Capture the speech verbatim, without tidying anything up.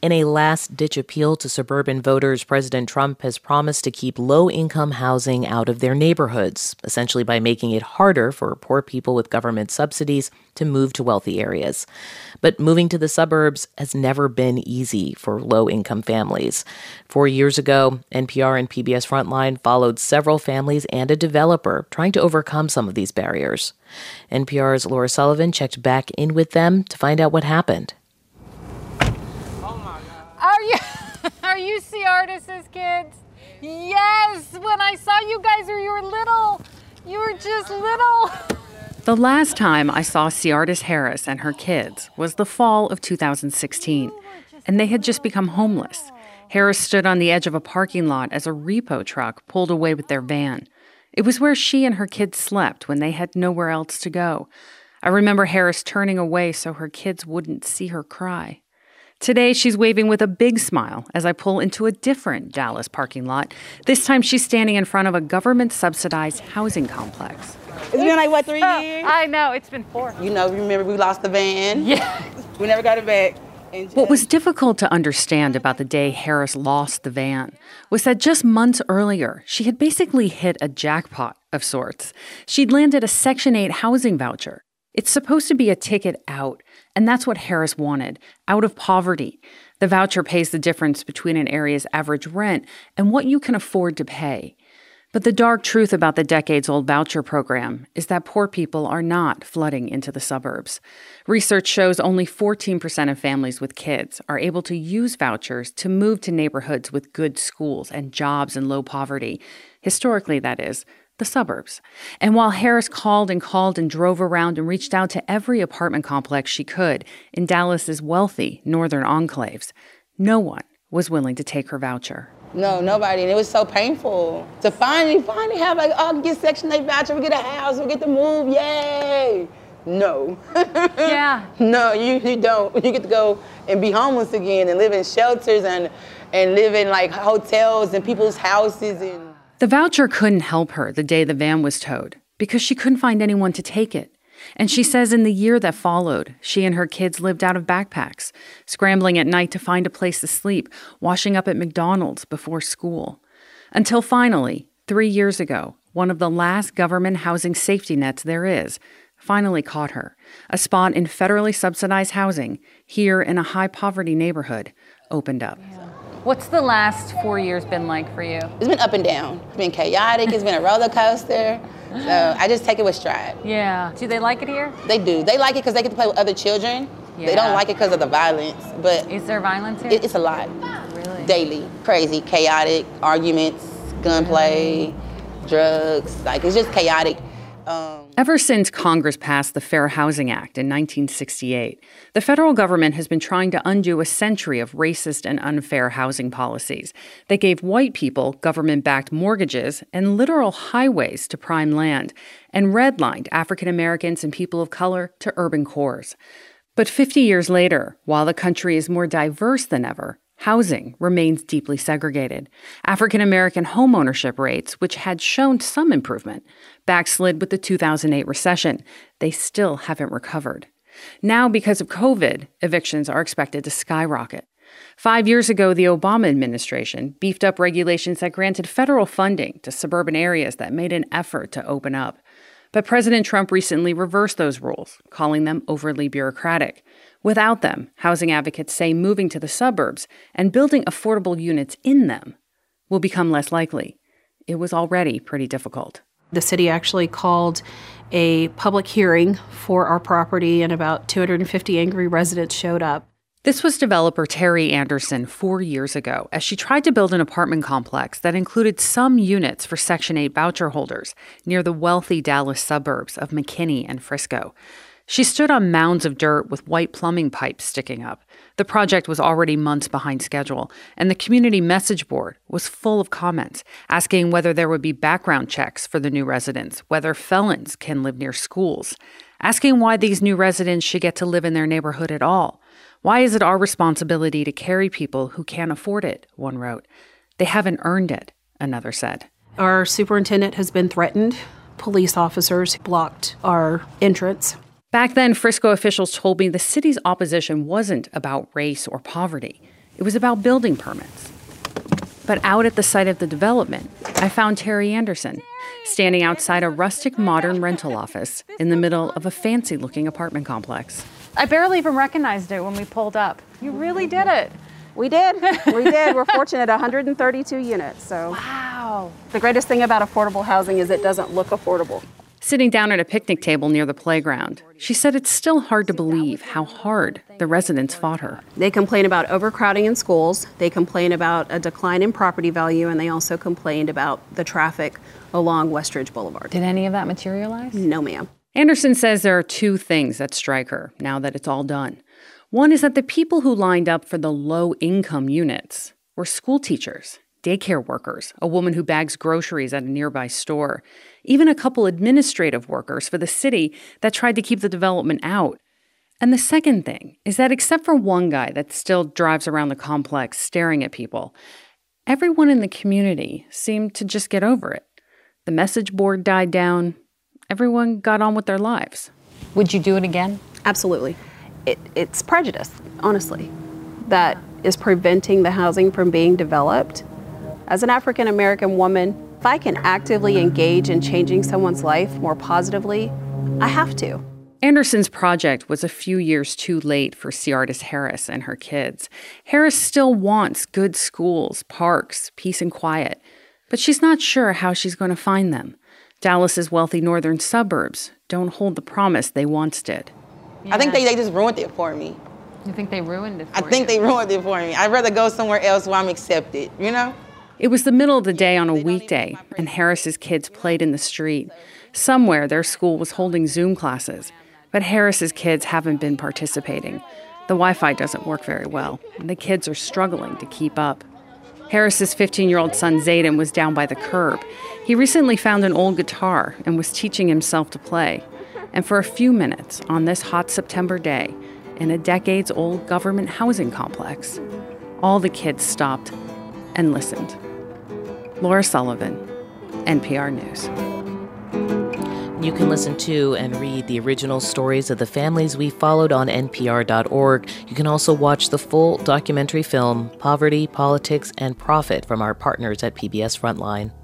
In a last-ditch appeal to suburban voters, President Trump has promised to keep low-income housing out of their neighborhoods, essentially by making it harder for poor people with government subsidies to move to wealthy areas. But moving to the suburbs has never been easy for low-income families. Four years ago, N P R and P B S Frontline followed several families and a developer trying to overcome some of these barriers. N P R's Laura Sullivan checked back in with them to find out what happened. Are you are you Ciartis's kids? Yes, when I saw you guys when you were little, you were just little. The last time I saw Ciartis Harris and her kids was the fall of two thousand sixteen, and they had just become homeless. Harris stood on the edge of a parking lot as a repo truck pulled away with their van. It was where she and her kids slept when they had nowhere else to go. I remember Harris turning away so her kids wouldn't see her cry. Today, she's waving with a big smile as I pull into a different Dallas parking lot. This time, she's standing in front of a government-subsidized housing complex. It's been like, what, three years? I know, it's been four. You know, remember we lost the van? Yeah. We never got it back. Just... What was difficult to understand about the day Harris lost the van was that just months earlier, she had basically hit a jackpot of sorts. She'd landed a Section eight housing voucher. It's supposed to be a ticket out, and that's what Harris wanted, out of poverty. The voucher pays the difference between an area's average rent and what you can afford to pay. But the dark truth about the decades-old voucher program is that poor people are not flooding into the suburbs. Research shows only fourteen percent of families with kids are able to use vouchers to move to neighborhoods with good schools and jobs and low poverty. Historically, that is. The suburbs. And while Harris called and called and drove around and reached out to every apartment complex she could in Dallas's wealthy northern enclaves, no one was willing to take her voucher. No, nobody. And it was so painful to finally, finally have like, oh, get Section eight voucher, we get a house, we get to move, yay. No. Yeah. No, you, you don't. You get to go and be homeless again and live in shelters and, and live in like hotels and people's houses and... The voucher couldn't help her the day the van was towed because she couldn't find anyone to take it. And she says in the year that followed, she and her kids lived out of backpacks, scrambling at night to find a place to sleep, washing up at McDonald's before school. Until finally, three years ago, one of the last government housing safety nets there is finally caught her. A spot in federally subsidized housing here in a high-poverty neighborhood opened up. Yeah. What's the last four years been like for you? It's been up and down. It's been chaotic. It's been a roller coaster. So I just take it with stride. Yeah. Do they like it here? They do. They like it because they get to play with other children. Yeah. They don't like it because of the violence. But is there violence here? It, it's a lot. Really? Daily. Crazy, chaotic, arguments, gunplay, drugs. Like, it's just chaotic. Um, Ever since Congress passed the Fair Housing Act in nineteen sixty-eight, the federal government has been trying to undo a century of racist and unfair housing policies that gave white people government-backed mortgages and literal highways to prime land, and redlined African Americans and people of color to urban cores. But fifty years later, while the country is more diverse than ever, housing remains deeply segregated. African American homeownership rates, which had shown some improvement, backslid with the two thousand eight recession. They still haven't recovered. Now, because of COVID, evictions are expected to skyrocket. Five years ago, the Obama administration beefed up regulations that granted federal funding to suburban areas that made an effort to open up. But President Trump recently reversed those rules, calling them overly bureaucratic. Without them, housing advocates say moving to the suburbs and building affordable units in them will become less likely. It was already pretty difficult. The city actually called a public hearing for our property, and about two hundred fifty angry residents showed up. This was developer Terry Anderson four years ago as she tried to build an apartment complex that included some units for Section eight voucher holders near the wealthy Dallas suburbs of McKinney and Frisco. She stood on mounds of dirt with white plumbing pipes sticking up. The project was already months behind schedule, and the community message board was full of comments asking whether there would be background checks for the new residents, whether felons can live near schools, asking why these new residents should get to live in their neighborhood at all. Why is it our responsibility to carry people who can't afford it, one wrote. They haven't earned it, another said. Our superintendent has been threatened. Police officers blocked our entrance. Back then, Frisco officials told me the city's opposition wasn't about race or poverty. It was about building permits. But out at the site of the development, I found Terry Anderson, standing outside a rustic modern rental office in the middle of a fancy-looking apartment complex. I barely even recognized it when we pulled up. You really did it. We did. We did. We're fortunate, one hundred thirty-two units. So Wow. the greatest thing about affordable housing is it doesn't look affordable. Sitting down at a picnic table near the playground, she said it's still hard to believe how hard the residents fought her. They complain about overcrowding in schools. They complain about a decline in property value, and they also complained about the traffic along Westridge Boulevard. Did any of that materialize? No, ma'am. Anderson says there are two things that strike her now that it's all done. One is that the people who lined up for the low-income units were school teachers, daycare workers, a woman who bags groceries at a nearby store, even a couple administrative workers for the city that tried to keep the development out. And the second thing is that except for one guy that still drives around the complex staring at people, everyone in the community seemed to just get over it. The message board died down. Everyone got on with their lives. Would you do it again? Absolutely. It, it's prejudice, honestly, that is preventing the housing from being developed. As an African American woman, if I can actively engage in changing someone's life more positively, I have to. Anderson's project was a few years too late for Ciartis Harris and her kids. Harris still wants good schools, parks, peace and quiet, but she's not sure how she's going to find them. Dallas's wealthy northern suburbs don't hold the promise they once did. I think they, they just ruined it for me. You think they ruined it for I think you? they ruined it for me. I'd rather go somewhere else where I'm accepted, you know? It was the middle of the day on a weekday, and Harris's kids played in the street. Somewhere, their school was holding Zoom classes, but Harris's kids haven't been participating. The Wi-Fi doesn't work very well, and the kids are struggling to keep up. Harris's fifteen-year-old son, Zayden, was down by the curb. He recently found an old guitar and was teaching himself to play. And for a few minutes on this hot September day, in a decades-old government housing complex, all the kids stopped and listened. Laura Sullivan, N P R News. You can listen to and read the original stories of the families we followed on N P R dot org. You can also watch the full documentary film, Poverty, Politics, and Profit from our partners at P B S Frontline.